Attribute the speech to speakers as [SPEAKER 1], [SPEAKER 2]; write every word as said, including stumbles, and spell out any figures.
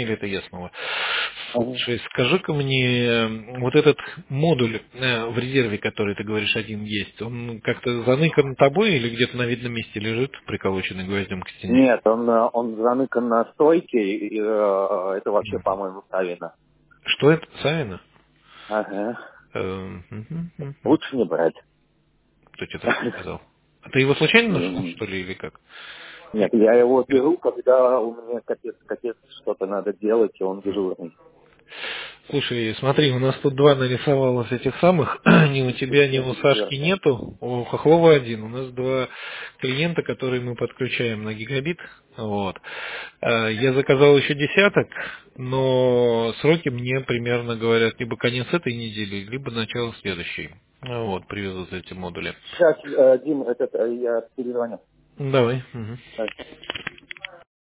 [SPEAKER 1] или это Ясного? Слушай, скажи-ка мне, вот этот модуль в резерве, который ты говоришь, один есть, он как-то заныкан тобой или где-то на видном месте лежит, приколоченный гвоздем к стене?
[SPEAKER 2] Нет, он, он заныкан на стойке, и, э, это вообще, по-моему, Савина.
[SPEAKER 1] Что это? Савина?
[SPEAKER 2] Ага.
[SPEAKER 1] Эм, мгм, мгм.
[SPEAKER 2] Лучше не брать.
[SPEAKER 1] Кто тебе так сказал? А ты его случайно нашел, что ли, или как?
[SPEAKER 2] Нет, я его беру, когда у меня капец, капец, что-то надо делать, и он дежурный.
[SPEAKER 1] Слушай, смотри, у нас тут два нарисовалось этих самых, ни у тебя, ни у Сашки нету, у Хохлова один. У нас два клиента, которые мы подключаем на гигабит. Вот. А, Я заказал еще десяток, но сроки мне примерно говорят либо конец этой недели, либо начало следующей. Ну Вот, привезут эти модули.
[SPEAKER 2] Сейчас, э, Дим, этот, э, я перезвоню.
[SPEAKER 1] Давай. Мгм.
[SPEAKER 2] Давай.